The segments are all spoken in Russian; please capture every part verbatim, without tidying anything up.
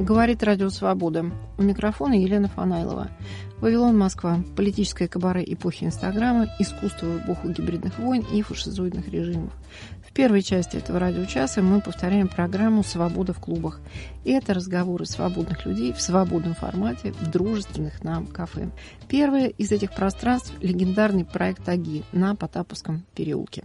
Говорит Радио Свобода. У микрофона Елена Фанайлова. Вавилон, Москва. Политическое кабаре эпохи Инстаграма, искусство в эпоху гибридных войн и фашизоидных режимов. В первой части этого радиочаса мы повторяем программу «Свобода в клубах». И это разговоры свободных людей в свободном формате, в дружественных нам кафе. Первое из этих пространств – легендарный проект «Аги» на Потаповском переулке.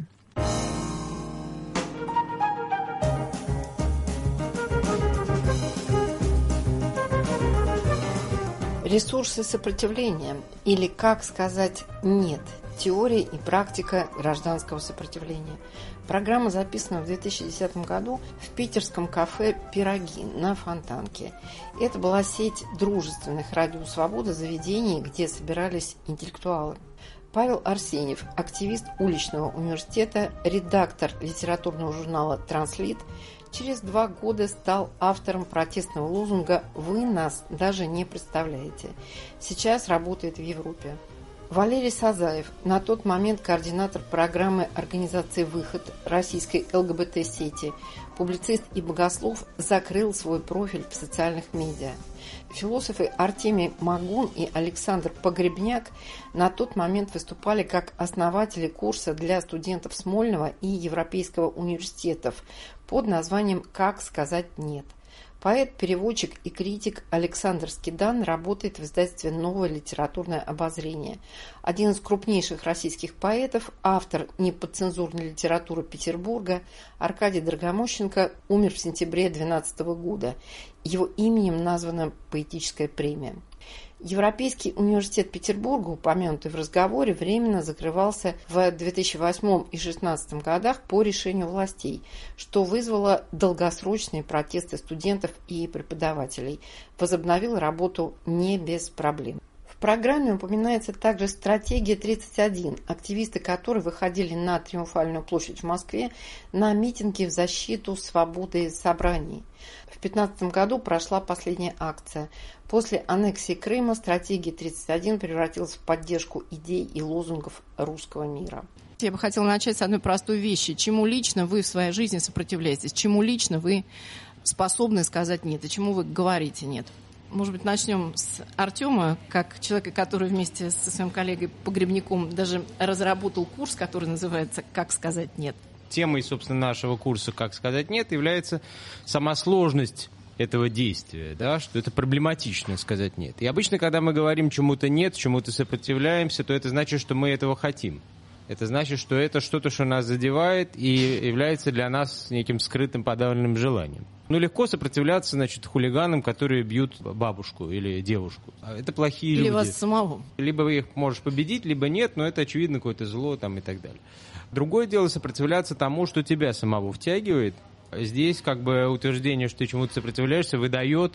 Ресурсы сопротивления, или как сказать «нет», теория и практика гражданского сопротивления. Программа записана в две тысячи десятом году в питерском кафе «Пироги» на Фонтанке. Это была сеть дружественных «Радио Свобода» заведений, где собирались интеллектуалы. Павел Арсеньев, активист уличного университета, редактор литературного журнала «Транслит», через два года стал автором протестного лозунга «Вы нас даже не представляете». Сейчас работает в Европе. Валерий Сазаев, на тот момент координатор программы организации «Выход» российской ЛГБТ-сети, публицист и богослов, закрыл свой профиль в социальных медиа. Философы Артемий Магун и Александр Погребняк на тот момент выступали как основатели курса для студентов Смольного и Европейского университетов под названием «Как сказать нет». Поэт, переводчик и критик Александр Скидан работает в издательстве «Новое литературное обозрение». Один из крупнейших российских поэтов, автор неподцензурной литературы Петербурга, Аркадий Драгомощенко, умер в сентябре две тысячи двенадцатого года. Его именем названа поэтическая премия. Европейский университет Петербурга, упомянутый в разговоре, временно закрывался в две тысячи восьмом и две тысячи шестнадцатом годах по решению властей, что вызвало долгосрочные протесты студентов и преподавателей. Возобновил работу не без проблем. В программе упоминается также «Стратегия тридцать один», активисты которой выходили на Триумфальную площадь в Москве на митинги в защиту свободы собраний. В две тысячи пятнадцатом году прошла последняя акция. После аннексии Крыма «Стратегия тридцать один» превратилась в поддержку идей и лозунгов русского мира. Я бы хотела начать с одной простой вещи. Чему лично вы в своей жизни сопротивляетесь? Чему лично вы способны сказать «нет» и чему вы говорите «нет»? Может быть, начнем с Артема, как человека, который вместе со своим коллегой Погребняком даже разработал курс, который называется «Как сказать нет». Темой, собственно, нашего курса «Как сказать нет» является сама сложность этого действия, да, что это проблематично сказать «нет». И обычно, когда мы говорим чему-то «нет», чему-то сопротивляемся, то это значит, что мы этого хотим. Это значит, что это что-то, что нас задевает и является для нас неким скрытым подавленным желанием. Ну, легко сопротивляться, значит, хулиганам, которые бьют бабушку или девушку. Это плохие или люди. Или вас самого. Либо их можешь победить, либо нет, но это, очевидно, какое-то зло там и так далее. Другое дело сопротивляться тому, что тебя самого втягивает. Здесь как бы утверждение, что ты чему-то сопротивляешься, выдает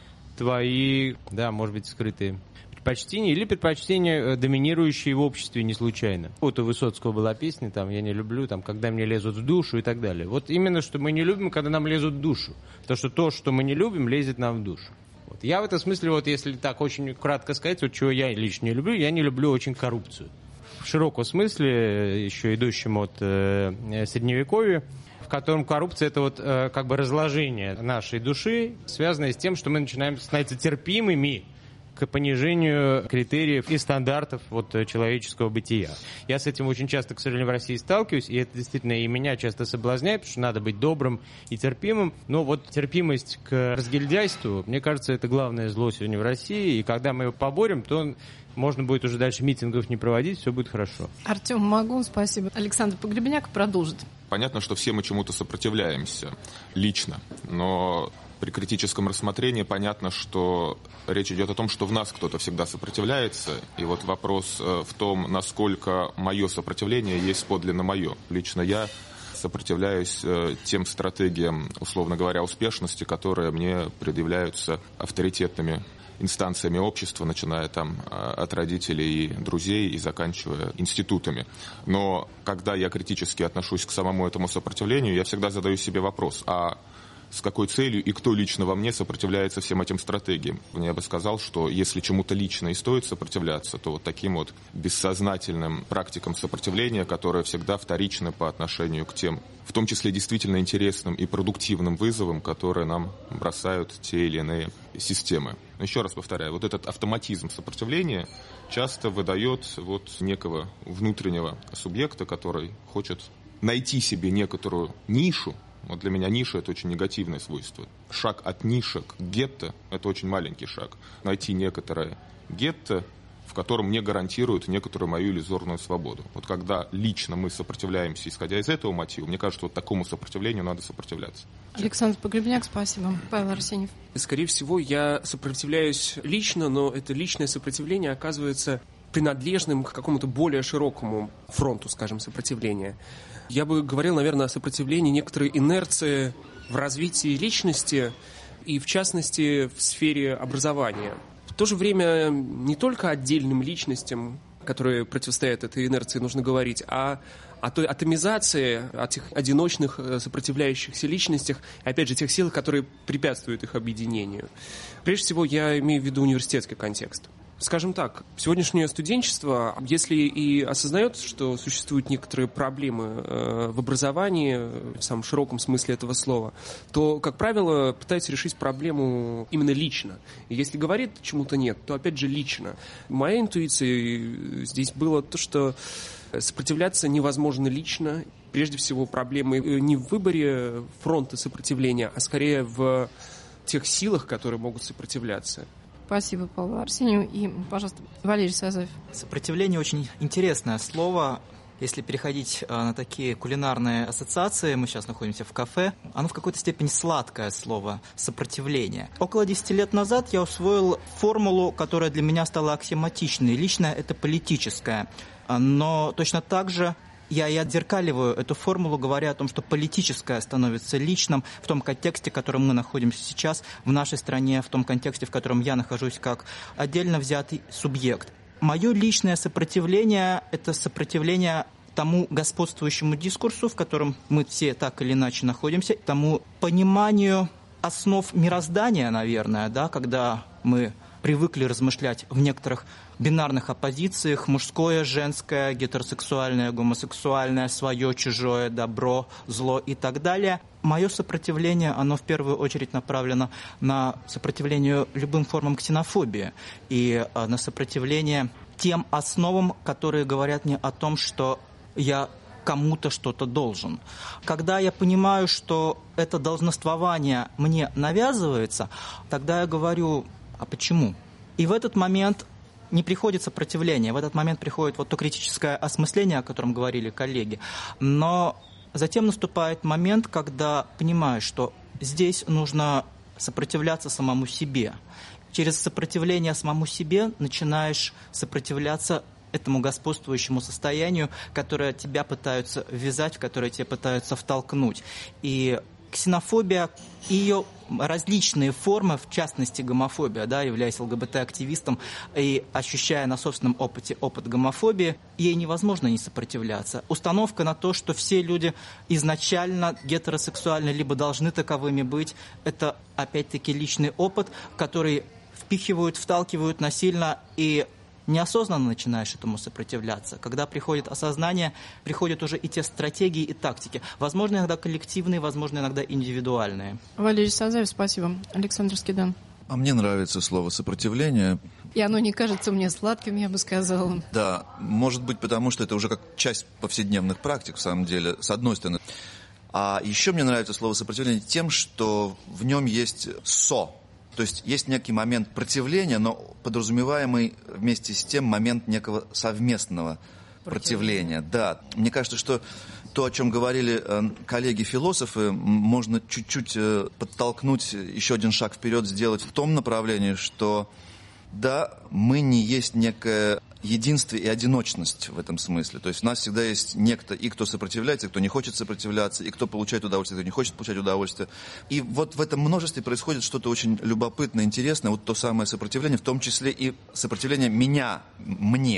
твои, да, может быть, скрытые предпочтения или предпочтения, доминирующие в обществе не случайно. Вот у Высоцкого была песня, там, «Я не люблю», там, «Когда мне лезут в душу» и так далее. Вот именно, что мы не любим, когда нам лезут в душу. Потому что то, что мы не любим, лезет нам в душу. Вот. Я в этом смысле, вот если так очень кратко сказать, вот чего я лично не люблю, я не люблю очень коррупцию. В широком смысле, еще идущем от э, Средневековья, в котором коррупция – это вот э, как бы разложение нашей души, связанное с тем, что мы начинаем становиться терпимыми к понижению критериев и стандартов вот, человеческого бытия. Я с этим очень часто, к сожалению, в России сталкиваюсь, и это действительно и меня часто соблазняет, потому что надо быть добрым и терпимым. Но вот терпимость к разгильдяйству, мне кажется, это главное зло сегодня в России, и когда мы его поборем, то можно будет уже дальше митингов не проводить, все будет хорошо. Артем Магун, спасибо. Александр Погребняк продолжит. Понятно, что все мы чему-то сопротивляемся лично, но при критическом рассмотрении понятно, что речь идет о том, что в нас кто-то всегда сопротивляется. И вот вопрос в том, насколько мое сопротивление есть подлинно мое. Лично я сопротивляюсь тем стратегиям, условно говоря, успешности, которые мне предъявляются авторитетными инстанциями общества, начиная там от родителей и друзей и заканчивая институтами. Но когда я критически отношусь к самому этому сопротивлению, я всегда задаю себе вопрос, а с какой целью и кто лично во мне сопротивляется всем этим стратегиям. Я бы сказал, что если чему-то лично и стоит сопротивляться, то вот таким вот бессознательным практикам сопротивления, которые всегда вторичны по отношению к тем, в том числе действительно интересным и продуктивным вызовам, которые нам бросают те или иные системы. Еще раз повторяю, вот этот автоматизм сопротивления часто выдает вот некого внутреннего субъекта, который хочет найти себе некоторую нишу. Вот для меня ниша – это очень негативное свойство. Шаг от ниши к гетто – это очень маленький шаг. Найти некоторое гетто, в котором мне гарантируют некоторую мою иллюзорную свободу. Вот когда лично мы сопротивляемся, исходя из этого мотива, мне кажется, вот такому сопротивлению надо сопротивляться. Александр Погребняк, спасибо. Павел Арсеньев. Скорее всего, я сопротивляюсь лично, но это личное сопротивление оказывается принадлежным к какому-то более широкому фронту, скажем, сопротивления. Я бы говорил, наверное, о сопротивлении некоторой инерции в развитии личности и, в частности, в сфере образования. В то же время не только отдельным личностям, которые противостоят этой инерции, нужно говорить, а о той атомизации, о тех одиночных сопротивляющихся личностях, и, опять же, тех сил, которые препятствуют их объединению. Прежде всего, я имею в виду университетский контекст. Скажем так, сегодняшнее студенчество, если и осознает, что существуют некоторые проблемы в образовании, в самом широком смысле этого слова, то, как правило, пытается решить проблему именно лично. И если говорит чему-то нет, то, опять же, лично. Моей интуицией здесь было то, что сопротивляться невозможно лично. Прежде всего, проблемы не в выборе фронта сопротивления, а скорее в тех силах, которые могут сопротивляться. Спасибо, Павлу Арсению. И, пожалуйста, Валерий Сазаев. Сопротивление очень интересное слово. Если переходить на такие кулинарные ассоциации, мы сейчас находимся в кафе, оно в какой-то степени сладкое слово «сопротивление». Около десяти лет назад я усвоил формулу, которая для меня стала аксиоматичной. Личное – это политическое. Но точно так же я и отзеркаливаю эту формулу, говоря о том, что политическое становится личным в том контексте, в котором мы находимся сейчас, в нашей стране, в том контексте, в котором я нахожусь как отдельно взятый субъект. Мое личное сопротивление – это сопротивление тому господствующему дискурсу, в котором мы все так или иначе находимся, тому пониманию основ мироздания, наверное, да, когда мы привыкли размышлять в некоторых бинарных оппозициях: мужское, женское, гетеросексуальное, гомосексуальное, свое, чужое, добро, зло и так далее. Мое сопротивление, оно в первую очередь направлено на сопротивление любым формам ксенофобии и на сопротивление тем основам, которые говорят мне о том, что я кому-то что-то должен. Когда я понимаю, что это долженствование мне навязывается, тогда я говорю: а почему? И в этот момент не приходит сопротивление, в этот момент приходит вот то критическое осмысление, о котором говорили коллеги. Но затем наступает момент, когда понимаешь, что здесь нужно сопротивляться самому себе. Через сопротивление самому себе начинаешь сопротивляться этому господствующему состоянию, которое тебя пытаются ввязать, в которое тебя пытаются втолкнуть. И ксенофобия и ее различные формы, в частности гомофобия, да, являясь ЛГБТ-активистом и ощущая на собственном опыте опыт гомофобии, ей невозможно не сопротивляться. Установка на то, что все люди изначально гетеросексуальны, либо должны таковыми быть, это опять-таки личный опыт, который впихивают, вталкивают насильно, и неосознанно начинаешь этому сопротивляться. Когда приходит осознание, приходят уже и те стратегии, и тактики. Возможно, иногда коллективные, возможно, иногда индивидуальные. Валерий Сазаев, спасибо. Александр Скидан. А мне нравится слово «сопротивление». И оно не кажется мне сладким, я бы сказала. Да, может быть, потому что это уже как часть повседневных практик, в самом деле, с одной стороны. А еще мне нравится слово «сопротивление» тем, что в нем есть «со». То есть есть некий момент противления, но подразумеваемый вместе с тем момент некого совместного противления. Да, мне кажется, что то, о чем говорили коллеги-философы, можно чуть-чуть подтолкнуть, еще один шаг вперед сделать в том направлении, что да, мы не есть некое единство и одиночность в этом смысле. То есть у нас всегда есть некто, и кто сопротивляется, и кто не хочет сопротивляться, и кто получает удовольствие, и кто не хочет получать удовольствие. И вот в этом множестве происходит что-то очень любопытное, интересное, вот то самое сопротивление, в том числе и сопротивление меня, мне.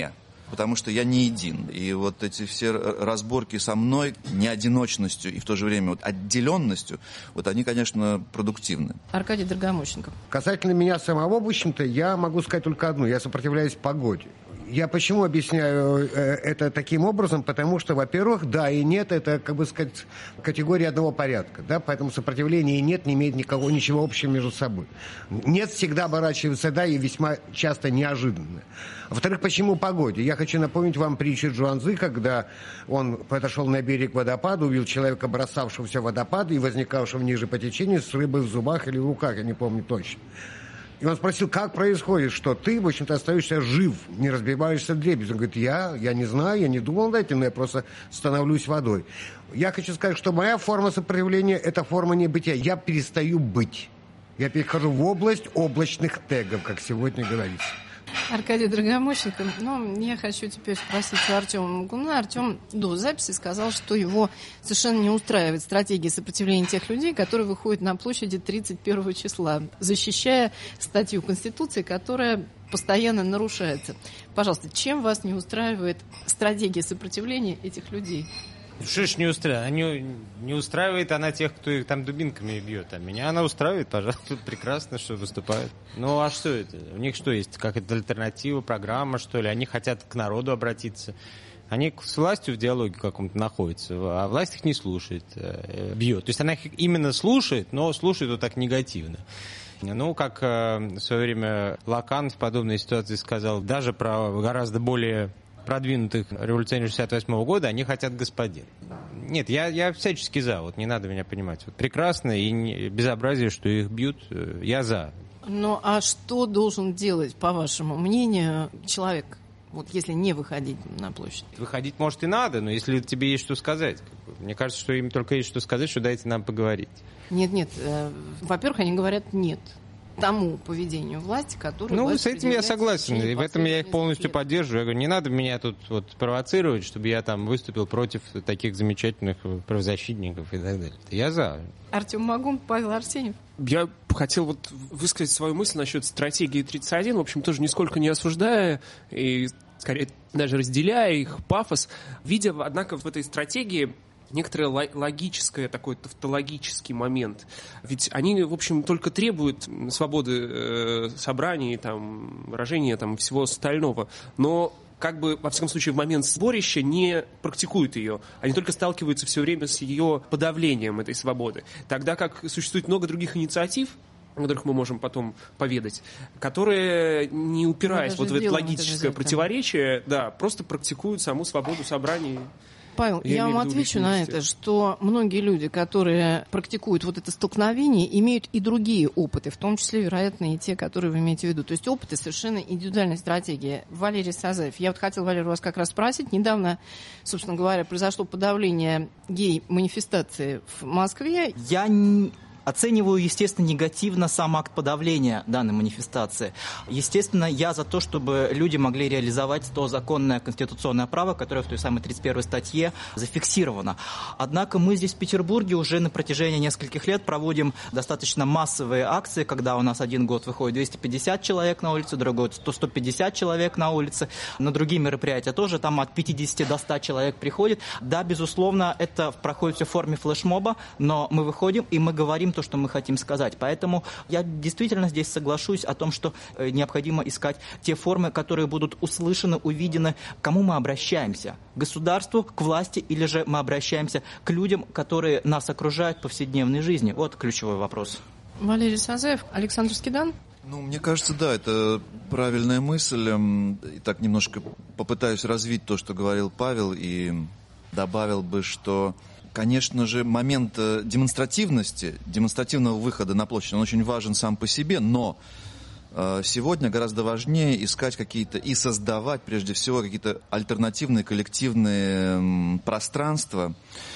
потому что я не един. И вот эти все разборки со мной, неодиночностью и в то же время вот отделенностью, вот они, конечно, продуктивны. Аркадий Драгомощенко. Касательно меня самого, в общем-то, я могу сказать только одно. Я сопротивляюсь погоде. Я почему объясняю это таким образом? Потому что, во-первых, да и нет, это, как бы сказать, категория одного порядка. Да? Поэтому сопротивление и нет не имеет никого, ничего общего между собой. Нет всегда оборачивается да и весьма часто неожиданно. Во-вторых, почему погоде? Я хочу напомнить вам притчу Джуанзы, когда он подошел на берег водопада, увидел человека, бросавшегося в водопад и возникавшего ниже по течению с рыбой в зубах или в руках, я не помню точно. И он спросил, как происходит, что ты, в общем-то, остаешься жив, не разбиваешься вдребезги. Он говорит, я, я не знаю, я не думал над этим, но я просто становлюсь водой. Я хочу сказать, что моя форма сопротивления – это форма небытия. Я перестаю быть. Я перехожу в область облачных тегов, как сегодня говорится. Аркадий Драгомощенко. Ну, я хочу теперь спросить у Артема Мгуна. Артем до записи сказал, что его совершенно не устраивает стратегия сопротивления тех людей, которые выходят на площади тридцать первого числа, защищая статью Конституции, которая постоянно нарушается. Пожалуйста, чем вас не устраивает стратегия сопротивления этих людей? Что ж не устраивает? Не, не устраивает она тех, кто их там дубинками бьет. А меня она устраивает, пожалуйста, прекрасно, что выступают. Ну а что это? У них что есть? Какая-то альтернатива, программа, что ли? Они хотят к народу обратиться. Они с властью в диалоге каком-то находятся, а власть их не слушает, бьет. То есть она их именно слушает, но слушает вот так негативно. Ну, как в свое время Лакан в подобной ситуации сказал, даже про гораздо более продвинутых революционеров шестьдесят восьмого года, они хотят господин. Нет, я, я всячески за, вот не надо меня понимать. Вот прекрасно и не, безобразие, что их бьют, я за. Ну, а что должен делать, по вашему мнению, человек, вот если не выходить на площадь? Выходить, может, и надо, но если тебе есть что сказать. Мне кажется, что им только есть что сказать, что дайте нам поговорить. Нет, нет, э, во-первых, они говорят нет тому поведению власти, которое... Ну, с этим я согласен, и в этом я их полностью поддерживаю. Я говорю, не надо меня тут вот провоцировать, чтобы я там выступил против таких замечательных правозащитников и так далее. Я за. Артем Магун, Павел Арсеньев. Я хотел вот высказать свою мысль насчет стратегии тридцать один, в общем, тоже нисколько не осуждая и, скорее, даже разделяя их пафос, видя, однако, в этой стратегии некоторый логический, такой тавтологический момент. Ведь они, в общем, только требуют свободы э, собраний, там, выражения там, всего остального. Но как бы, во всяком случае, в момент сборища не практикуют ее. Они только сталкиваются все время с ее подавлением этой свободы. Тогда как существует много других инициатив, о которых мы можем потом поведать, которые, не упираясь вот в это логическое противоречие, да, просто практикуют саму свободу собраний. Павел, я, я вам отвечу на это, что многие люди, которые практикуют вот это столкновение, имеют и другие опыты, в том числе, вероятно, и те, которые вы имеете в виду. То есть опыты совершенно индивидуальной стратегии. Валерий Сазаев, я вот хотела, Валерий, вас как раз спросить. Недавно, собственно говоря, произошло подавление гей-манифестации в Москве. Я не... Оцениваю, естественно, негативно сам акт подавления данной манифестации. Естественно, я за то, чтобы люди могли реализовать то законное конституционное право, которое в той самой тридцать первой статье зафиксировано. Однако мы здесь в Петербурге уже на протяжении нескольких лет проводим достаточно массовые акции, когда у нас один год выходит двести пятьдесят человек на улицу, другой год сто пятьдесят человек на улице. На другие мероприятия тоже там от пятидесяти до ста человек приходит. Да, безусловно, это проходит все в форме флешмоба, но мы выходим и мы говорим то, что мы хотим сказать. Поэтому я действительно здесь соглашусь о том, что необходимо искать те формы, которые будут услышаны, увидены. К кому мы обращаемся? К государству, к власти, или же мы обращаемся к людям, которые нас окружают в повседневной жизни? Вот ключевой вопрос. Валерий Сазаев, Александр Скидан. Ну, мне кажется, да, это правильная мысль. И так немножко попытаюсь развить то, что говорил Павел, и добавил бы, что, конечно же, момент демонстративности, демонстративного выхода на площадь, он очень важен сам по себе, но сегодня гораздо важнее искать какие-то и создавать, прежде всего, какие-то альтернативные коллективные пространства,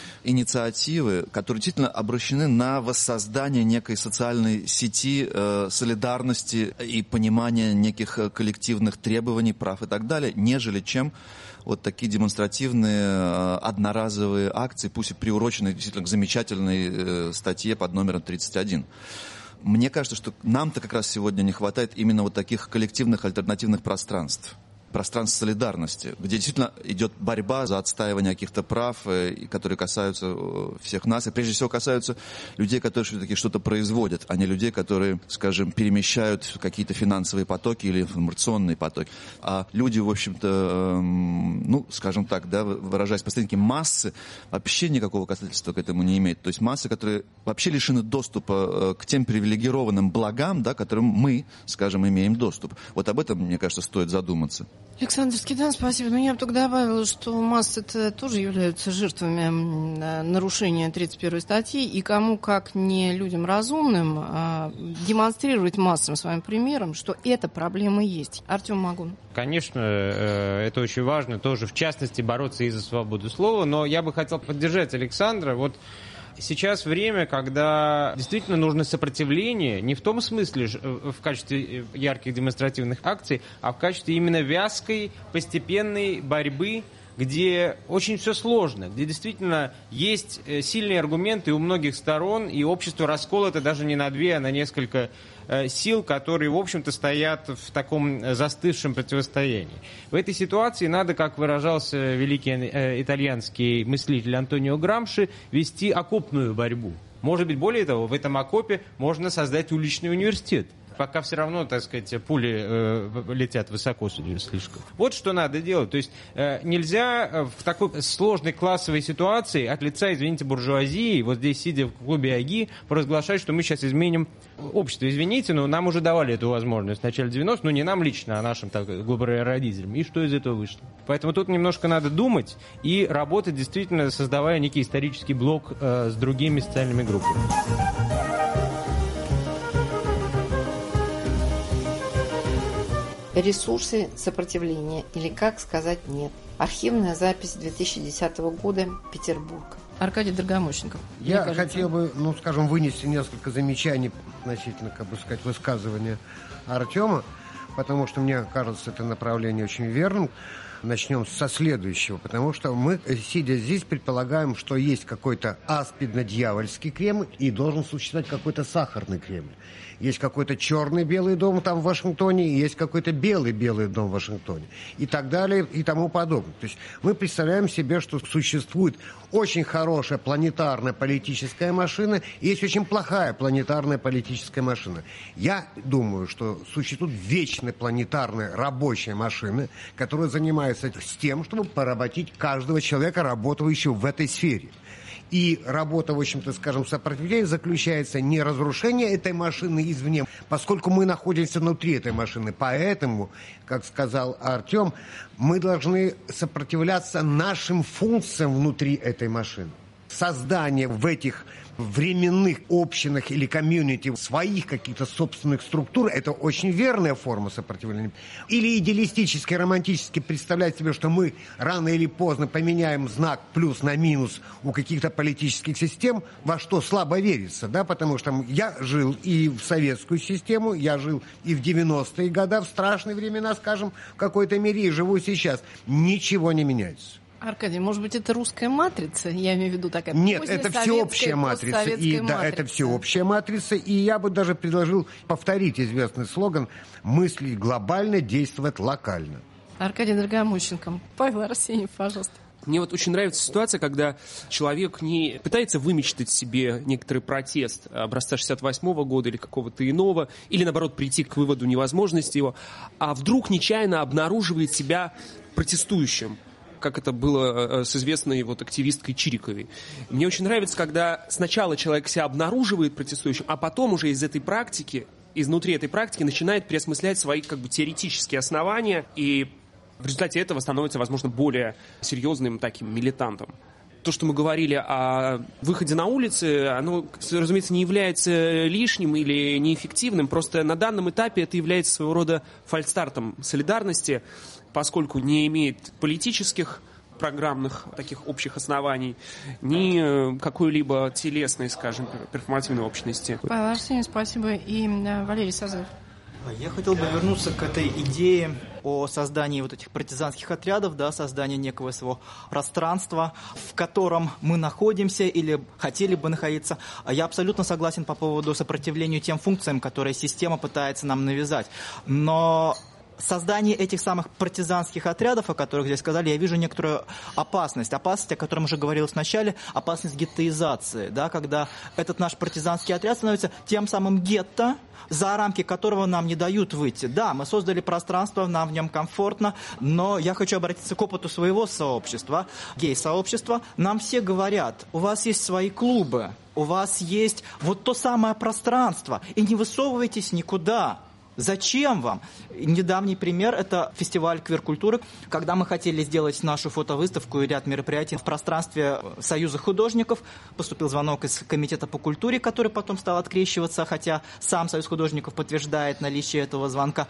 инициативы, которые действительно обращены на воссоздание некой социальной сети э, солидарности и понимания неких коллективных требований, прав и так далее, нежели чем вот такие демонстративные э, одноразовые акции, пусть и приуроченные действительно к замечательной э, статье под номером тридцать один. Мне кажется, что нам-то как раз сегодня не хватает именно вот таких коллективных альтернативных пространств. пространство солидарности, где действительно идет борьба за отстаивание каких-то прав, которые касаются всех нас, и прежде всего касаются людей, которые все-таки что-то производят, а не людей, которые, скажем, перемещают какие-то финансовые потоки или информационные потоки. А люди, в общем-то, ну, скажем так, да, выражаясь по-старински, массы вообще никакого касательства к этому не имеют. То есть массы, которые вообще лишены доступа к тем привилегированным благам, да, к которым мы, скажем, имеем доступ. Вот об этом, мне кажется, стоит задуматься. Александр Скидан, спасибо. Но я бы только добавила, что массы-то тоже являются жертвами нарушения тридцать первой статьи, и кому, как не людям разумным, демонстрировать массам своим примером, что эта проблема есть. Артем Магун. Конечно, это очень важно, тоже в частности бороться и за свободу слова, но я бы хотел поддержать Александра. Вот сейчас время, когда действительно нужно сопротивление, не в том смысле в качестве ярких демонстративных акций, а в качестве именно вязкой, постепенной борьбы, где очень все сложно, где действительно есть сильные аргументы у многих сторон, и общество расколото даже не на две, а на несколько сил, которые, в общем-то, стоят в таком застывшем противостоянии. В этой ситуации надо, как выражался великий итальянский мыслитель Антонио Грамши, вести окопную борьбу. Может быть, более того, в этом окопе можно создать уличный университет. Пока все равно, так сказать, пули э, летят высоко слишком. Вот что надо делать. То есть э, нельзя в такой сложной классовой ситуации от лица, извините, буржуазии, вот здесь, сидя в клубе АГИ, провозглашать, что мы сейчас изменим общество. Извините, но нам уже давали эту возможность в начале девяностых, ну не нам лично, а нашим так, глубоким родителям. И что из этого вышло? Поэтому тут немножко надо думать и работать, действительно, создавая некий исторический блок э, с другими социальными группами. Ресурсы сопротивления, или как сказать нет. Архивная запись две тысячи десятого года, Петербург. Аркадий Драгомощенков. Я хотел бы, ну, скажем, вынести несколько замечаний относительно, как бы сказать, высказывания Артема, потому что мне кажется это направление очень верным. Начнем со следующего, потому что мы, сидя здесь, предполагаем, что есть какой-то аспидно-дьявольский Кремль и должен существовать какой-то сахарный Кремль. Есть какой-то черный Белый дом там в Вашингтоне, и есть какой-то белый Белый дом в Вашингтоне. И так далее, и тому подобное. То есть мы представляем себе, что существует очень хорошая планетарная политическая машина, и есть очень плохая планетарная политическая машина. Я думаю, что существует вечная планетарная рабочая машина, которая занимается с тем, чтобы поработить каждого человека, работающего в этой сфере. И работа, в общем-то, скажем, сопротивления заключается не разрушение этой машины извне, поскольку мы находимся внутри этой машины. Поэтому, как сказал Артем, мы должны сопротивляться нашим функциям внутри этой машины. Создание в этих временных общинах или комьюнити своих каких-то собственных структур – это очень верная форма сопротивления. Или идеалистически, романтически представлять себе, что мы рано или поздно поменяем знак плюс на минус у каких-то политических систем, во что слабо верится, да, потому что я жил и в советскую систему, я жил и в девяностые годы, в страшные времена, скажем, в какой-то мере, и живу сейчас. Ничего не меняется. Аркадий, может быть, это русская матрица? Я имею в виду такая. Нет, это всеобщая матрица. И, да, это всеобщая матрица. И я бы даже предложил повторить известный слоган «Мысли глобально, действовать локально». Аркадий Драгомощенко. Павел Арсеньев, пожалуйста. Мне вот очень нравится ситуация, когда человек не пытается вымечтать себе некоторый протест образца шестьдесят восьмого года или какого-то иного, или, наоборот, прийти к выводу невозможности его, а вдруг нечаянно обнаруживает себя протестующим, как это было с известной вот активисткой Чириковой. Мне очень нравится, когда сначала человек себя обнаруживает протестующим, а потом уже из этой практики, изнутри этой практики начинает переосмыслять свои как бы теоретические основания, и в результате этого становится, возможно, более серьезным таким милитантом. То, что мы говорили о выходе на улицы, оно, разумеется, не является лишним или неэффективным, просто на данном этапе это является своего рода фальстартом солидарности, поскольку не имеет политических, программных таких общих оснований, ни какой-либо телесной, скажем, перформативной общности. Павел Арсеньев, спасибо. И Валерий Сазаев. Я хотел бы вернуться к этой идее о создании вот этих партизанских отрядов, да, создании некого своего пространства, в котором мы находимся или хотели бы находиться. Я абсолютно согласен по поводу сопротивления тем функциям, которые система пытается нам навязать. Но создании этих самых партизанских отрядов, о которых здесь сказали, я вижу некоторую опасность. Опасность, о которой уже говорилось в начале, опасность геттоизации, да, когда этот наш партизанский отряд становится тем самым гетто, за рамки которого нам не дают выйти. Да, мы создали пространство, нам в нем комфортно, но я хочу обратиться к опыту своего сообщества, гей-сообщества. Нам все говорят, у вас есть свои клубы, у вас есть вот то самое пространство, и не высовывайтесь никуда. Зачем вам? Недавний пример – это фестиваль квир-культуры, когда мы хотели сделать нашу фотовыставку и ряд мероприятий в пространстве Союза художников. Поступил звонок из Комитета по культуре, который потом стал открещиваться, хотя сам Союз художников подтверждает наличие этого звонка.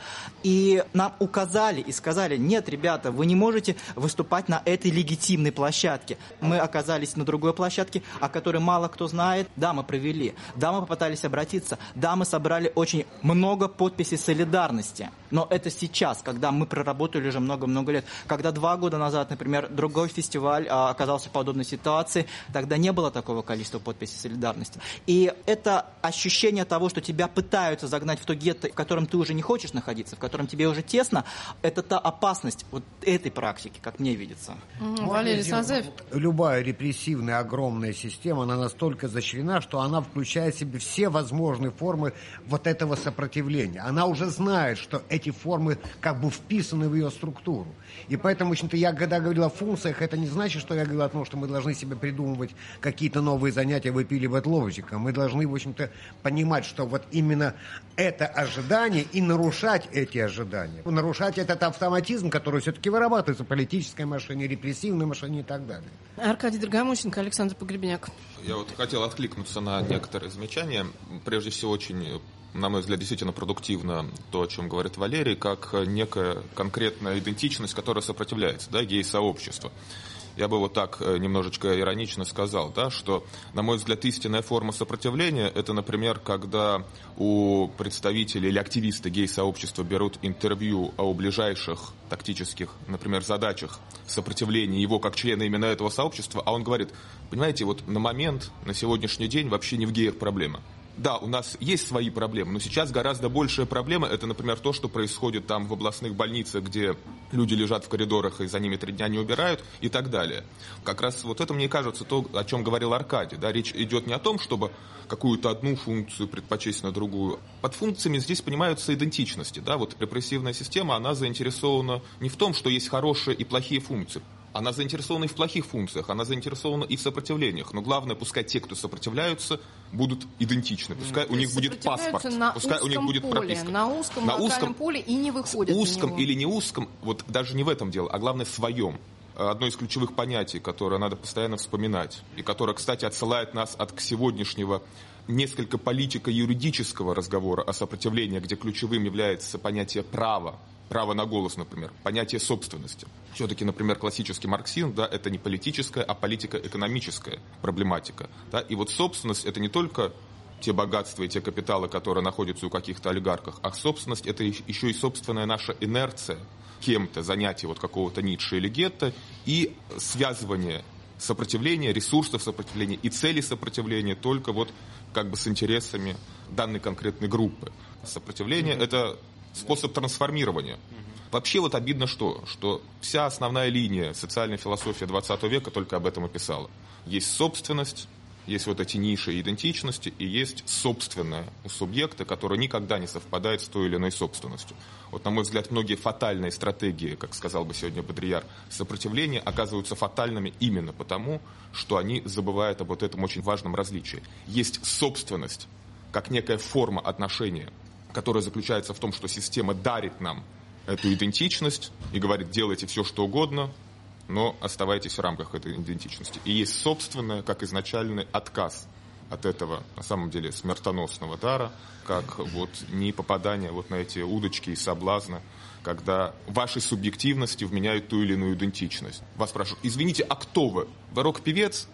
И нам указали и сказали: нет, ребята, вы не можете выступать на этой легитимной площадке. Мы оказались на другой площадке, о которой мало кто знает. Да, мы провели, да, мы попытались обратиться, да, мы собрали очень много подписей солидарности. Но это сейчас, когда мы проработали уже много-много лет. Когда два года назад, например, другой фестиваль а, оказался в подобной ситуации, тогда не было такого количества подписей солидарности. И это ощущение того, что тебя пытаются загнать в то гетто, в котором ты уже не хочешь находиться, в котором тебе уже тесно, это та опасность вот этой практики, как мне видится. Mm-hmm. Валерий Сазаев. Любая репрессивная огромная система, она настолько изощрена, что она включает в себя все возможные формы вот этого сопротивления. Она уже знает, что эти формы как бы вписаны в ее структуру. И поэтому, в общем-то, я когда говорил о функциях, это не значит, что я говорил о том, что мы должны себе придумывать какие-то новые занятия, выпиливать ловчиком. Мы должны, в общем-то, понимать, что вот именно это ожидание и нарушать эти ожидания. Нарушать этот автоматизм, который все-таки вырабатывается в политической машине, репрессивной машине и так далее. Аркадий Драгомусенко, Александр Погребняк. Я вот хотел откликнуться на некоторые замечания. Прежде всего, очень, на мой взгляд, действительно продуктивно то, о чем говорит Валерий, как некая конкретная идентичность, которая сопротивляется, да, гей-сообществу. Я бы вот так немножечко иронично сказал, да, что, на мой взгляд, истинная форма сопротивления – это, например, когда у представителей или активисты гей-сообщества берут интервью о ближайших тактических, например, задачах сопротивления его как члена именно этого сообщества, а он говорит: понимаете, вот на момент, на сегодняшний день вообще не в геях проблема. Да, у нас есть свои проблемы, но сейчас гораздо большая проблема – это, например, то, что происходит там в областных больницах, где люди лежат в коридорах и за ними три дня не убирают и так далее. Как раз вот это, мне кажется, то, о чем говорил Аркадий. Да? Речь идет не о том, чтобы какую-то одну функцию предпочесть на другую. Под функциями здесь понимаются идентичности. Да? Вот репрессивная система, она заинтересована не в том, что есть хорошие и плохие функции. Она заинтересована и в плохих функциях, она заинтересована и в сопротивлениях. Но главное, пускай те, кто сопротивляются, будут идентичны. Пускай у них будет паспорт, пускай у них будет поле, прописка. На узком, на узком поле и не выходят. Узком или не узком, вот даже не в этом дело, а главное своем. Одно из ключевых понятий, которое надо постоянно вспоминать, и которое, кстати, отсылает нас от сегодняшнего несколько политико-юридического разговора о сопротивлении, где ключевым является понятие права. Право на голос, например, понятие собственности. Все-таки, например, классический марксизм, да, это не политическая, а политико-экономическая проблематика. Да? И вот собственность – это не только те богатства и те капиталы, которые находятся у каких-то олигархов, а собственность – это еще и собственная наша инерция кем-то, занятие вот какого-то Ницше или Гетто и связывание сопротивления, ресурсов сопротивления и целей сопротивления только вот как бы с интересами данной конкретной группы. Сопротивление mm-hmm. – это способ трансформирования. Mm-hmm. Вообще вот обидно что? Что вся основная линия социальной философии двадцатого века только об этом и писала. Есть собственность, есть вот эти ниши идентичности, и есть собственное у субъекта, которое никогда не совпадает с той или иной собственностью. Вот, на мой взгляд, многие фатальные стратегии, как сказал бы сегодня Бодрияр, сопротивления оказываются фатальными именно потому, что они забывают об вот этом очень важном различии. Есть собственность, как некая форма отношения, которая заключается в том, что система дарит нам эту идентичность и говорит: делайте все, что угодно, но оставайтесь в рамках этой идентичности. И есть собственное, как изначальный отказ от этого, на самом деле, смертоносного дара, как вот не попадание вот на эти удочки и соблазны, когда вашей субъективности вменяют ту или иную идентичность. Вас спрашивают: извините, а кто вы? Вы рок-певец?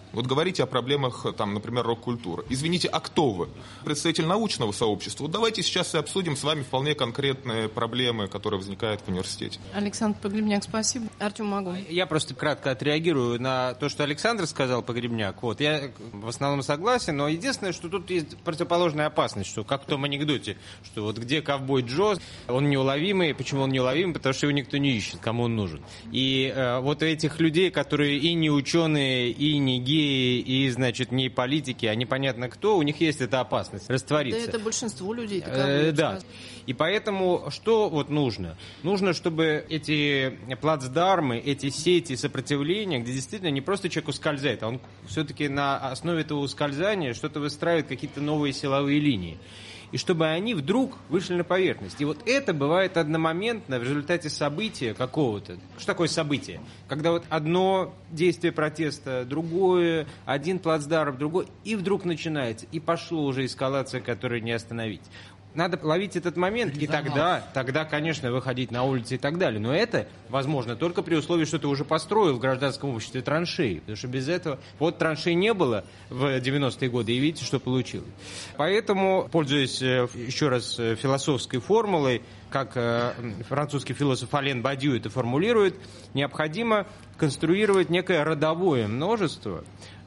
Вот говорите о проблемах, там, например, рок-культуры. Извините, а кто вы? Представитель научного сообщества. Вот давайте сейчас и обсудим с вами вполне конкретные проблемы, которые возникают в университете. Александр Погребняк, спасибо. Артем Магун. Я просто кратко отреагирую на то, что Александр сказал, Погребняк. Вот, я в основном согласен, но единственное, что тут есть противоположная опасность, что как в том анекдоте, что вот где ковбой Джо, он неуловимый. Почему он неуловимый? Потому что его никто не ищет, кому он нужен. И э, вот этих людей, которые и не ученые, и не геи, и, значит, не политики, а непонятно кто, у них есть эта опасность раствориться. Да это большинство людей. Э, да. И поэтому что вот нужно? Нужно, чтобы эти плацдармы, эти сети сопротивления, где действительно не просто человек ускользает, а он все-таки на основе этого ускользания что-то выстраивает, какие-то новые силовые линии. И чтобы они вдруг вышли на поверхность. И вот это бывает одномоментно в результате события какого-то. Что такое событие? Когда вот одно действие протеста, другое, один плацдарм, другой, и вдруг начинается. И пошло уже эскалация, которую не остановить. Надо ловить этот момент, и тогда, тогда, конечно, выходить на улицы и так далее. Но это возможно только при условии, что ты уже построил в гражданском обществе траншеи. Потому что без этого... Вот траншей не было в девяностые годы, и видите, что получилось. Поэтому, пользуясь еще раз философской формулой, как французский философ Ален Бадью это формулирует, необходимо конструировать некое родовое множество,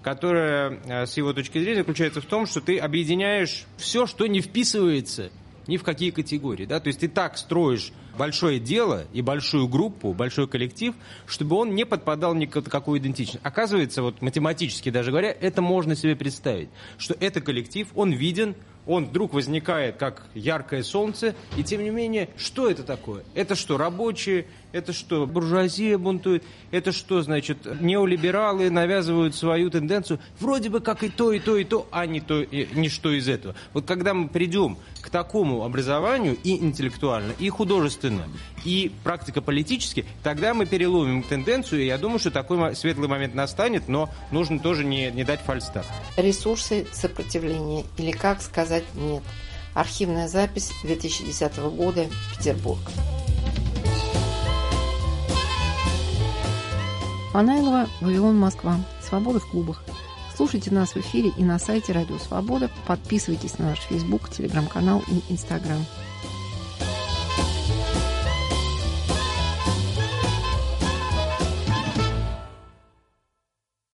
которая, с его точки зрения, заключается в том, что ты объединяешь все, что не вписывается ни в какие категории. Да? То есть ты так строишь большое дело и большую группу, большой коллектив, чтобы он не подпадал ни под какую идентичность. Оказывается, вот математически даже говоря, это можно себе представить, что это коллектив, он виден, он вдруг возникает как яркое солнце, и тем не менее, что это такое? Это что, рабочие? Это что, буржуазия бунтует? Это что, значит, неолибералы навязывают свою тенденцию? Вроде бы как и то, и то, и то, а не то, и не что из этого. Вот когда мы придем к такому образованию и интеллектуально, и художественно, и практико-политически, тогда мы переломим тенденцию, и я думаю, что такой светлый момент настанет, но нужно тоже не, не дать фальстарт. Ресурсы сопротивления, или как сказать «нет». Архивная запись две тысячи десятого года, Петербург. Панайлова, Вавилон, Москва. Свобода в клубах. Слушайте нас в эфире и на сайте Радио Свобода. Подписывайтесь на наш Фейсбук, Телеграм-канал и Инстаграм.